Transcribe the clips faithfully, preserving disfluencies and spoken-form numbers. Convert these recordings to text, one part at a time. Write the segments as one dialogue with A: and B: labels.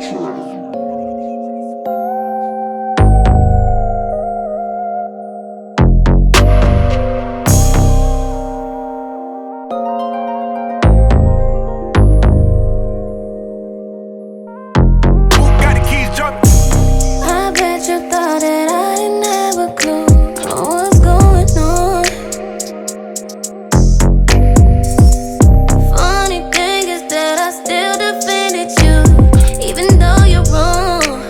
A: I bet you thought that I didn't have a clue on what's going on. Funny thing is that I still defended you, even though you're wrong.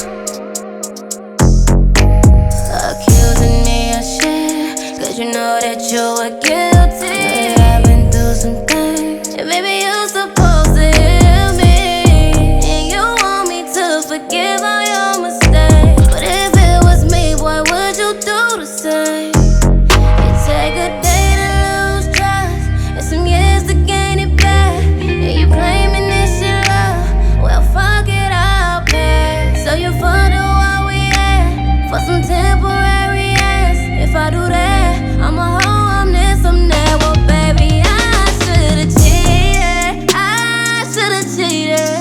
A: Accusing me of shit, cause you know that you were guilty. But I've been through some things, and maybe you're supposed to hear me, and you want me to forgive all your mistakes. But if it was me, boy, would you do the same? It take a day to lose trust, and some years to gain it back. And you claiming this your love, well fuck it, I'll pay. So you wonder why we at, for some temporary ass. If I do that, I'm a hoe, I'm this, I'm that. Well baby, I should've cheated, I should've cheated.